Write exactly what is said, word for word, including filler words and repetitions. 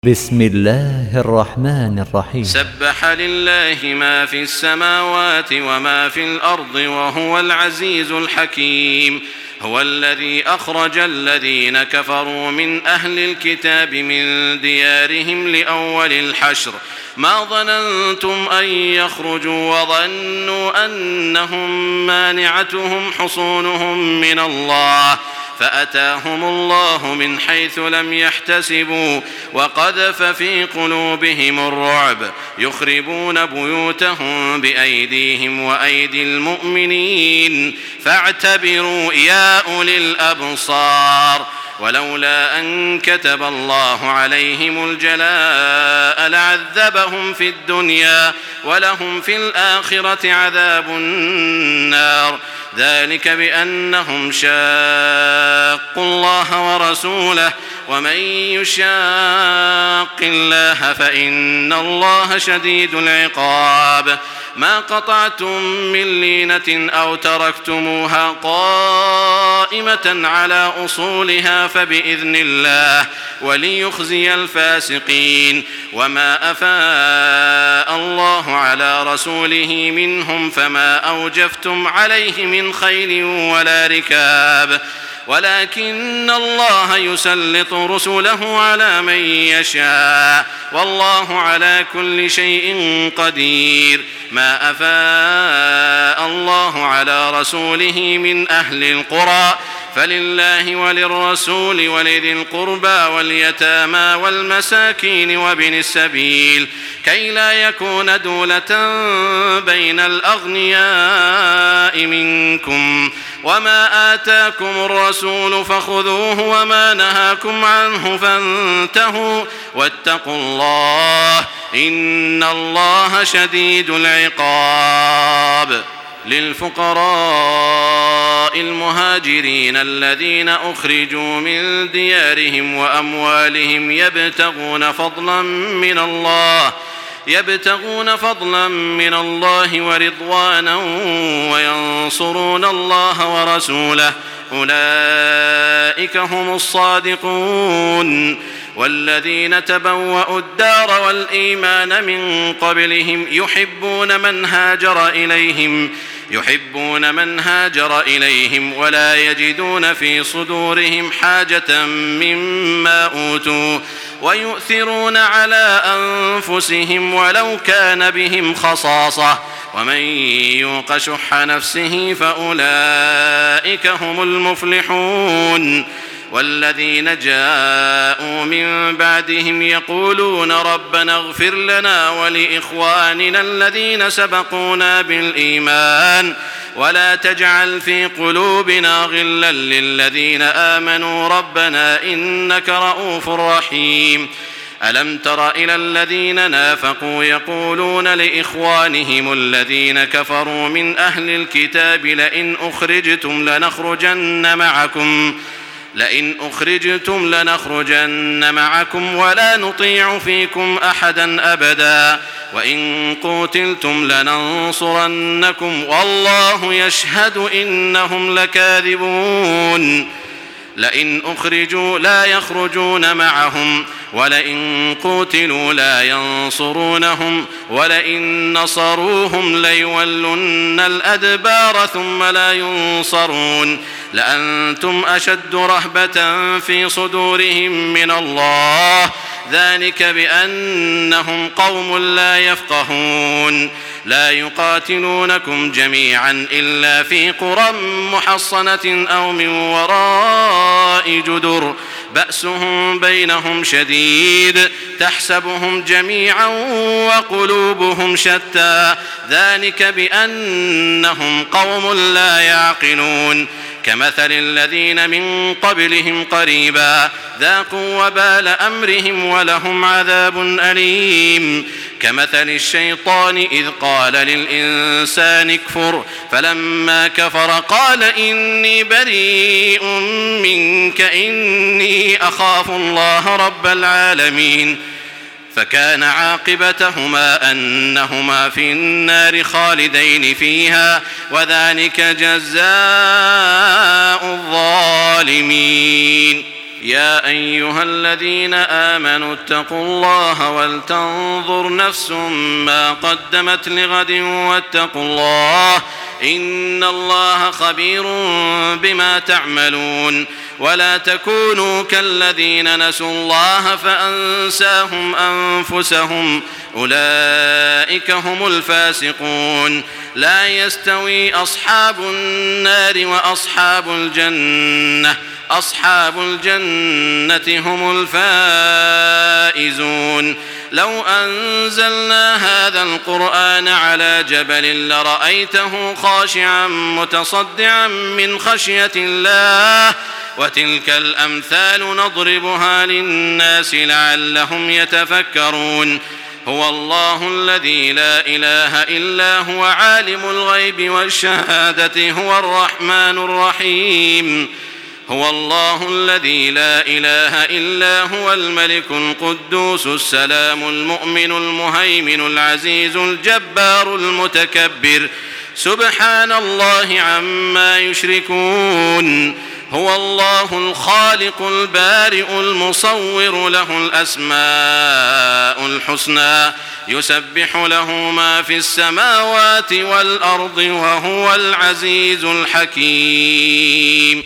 بسم الله الرحمن الرحيم. سبح لله ما في السماوات وما في الأرض وهو العزيز الحكيم. هو الذي أخرج الذين كفروا من أهل الكتاب من ديارهم لأول الحشر ما ظننتم أن يخرجوا وظنوا أنهم مانعتهم حصونهم من الله فأتاهم الله من حيث لم يحتسبوا وقذف في قلوبهم الرعب يخربون بيوتهم بأيديهم وأيدي المؤمنين فاعتبروا يا أولي الأبصار. ولولا أن كتب الله عليهم الجلاء لعذبهم في الدنيا ولهم في الآخرة عذاب النار ذلك بأنهم شاقوا الله ورسوله ومن يشاق الله فإن الله شديد العقاب. ما قطعتم من لينة أو تركتموها قائمة على أصولها فبإذن الله وليخزي الفاسقين. وما أفاء الله على رسوله منهم فما أوجفتم عليه من خيل ولا ركاب ولكن الله يسلط رسله على من يشاء والله على كل شيء قدير. ما أفاء الله على رسوله من أهل القرى فلله وللرسول ولذي القربى واليتامى والمساكين وابن السبيل كي لا يكون دولة بين الأغنياء منكم. وما آتاكم الرسول فخذوه وما نهاكم عنه فانتهوا واتقوا الله إن الله شديد العقاب. للفقراء المهاجرين الذين أخرجوا من ديارهم وأموالهم يبتغون فضلا من الله يبتغون فضلا من الله ورضوانا وينصرون الله ورسوله أولئك هم الصادقون. والذين تبوأوا الدار والإيمان من قبلهم يحبون من هاجر إليهم يحبون من هاجر إليهم ولا يجدون في صدورهم حاجة مما أوتوا ويؤثرون على أنفسهم ولو كان بهم خصاصة ومن يوق شح نفسه فأولئك هم المفلحون. والذين جاءوا من بعدهم يقولون ربنا اغفر لنا ولإخواننا الذين سبقونا بالإيمان ولا تجعل في قلوبنا غلا للذين آمنوا ربنا إنك رؤوف رحيم. ألم تر إلى الذين نافقوا يقولون لإخوانهم الذين كفروا من أهل الكتاب لئن أخرجتم لنخرجن معكم لئن أخرجتم لنخرجن معكم ولا نطيع فيكم أحدا أبدا وإن قوتلتم لننصرنكم والله يشهد إنهم لكاذبون. لئن أخرجوا لا يخرجون معهم ولئن قوتلوا لا ينصرونهم ولئن نصروهم ليولن الأدبار ثم لا ينصرون لأنتم أشد رهبة في صدورهم من الله ذلك بأنهم قوم لا يفقهون. لا يقاتلونكم جميعا إلا في قرى محصنة أو من وراء جدر بأسهم بينهم شديد تحسبهم جميعا وقلوبهم شتى ذلك بأنهم قوم لا يعقلون. كمثل الذين من قبلهم قريبا ذاقوا وبال أمرهم ولهم عذاب أليم. كمثل الشيطان إذ قال للإنسان اكفر فلما كفر قال إني بريء منك إني أخاف الله رب العالمين فكان عاقبتهما أنهما في النار خالدين فيها وذلك جزاء الظالمين. يا أيها الذين آمنوا اتقوا الله ولتنظر نفس ما قدمت لغد واتقوا الله إن الله خبير بما تعملون ولا تكونوا كالذين نسوا الله فأنساهم أنفسهم أولئك هم الفاسقون لا يستوي أصحاب النار وأصحاب الجنة أصحاب الجنة هم الفائزون لو أنزلنا هذا القرآن على جبل لرأيته خاشعا متصدعا من خشية الله وتلك الأمثال نضربها للناس لعلهم يتفكرون هو الله الذي لا إله إلا هو عالم الغيب والشهادة هو الرحمن الرحيم هو الله الذي لا إله إلا هو الملك القدوس السلام المؤمن المهيمن العزيز الجبار المتكبر سبحان الله عما يشركون هو الله الخالق البارئ المصور له الأسماء الحسنى يسبح له ما في السماوات والأرض وهو العزيز الحكيم.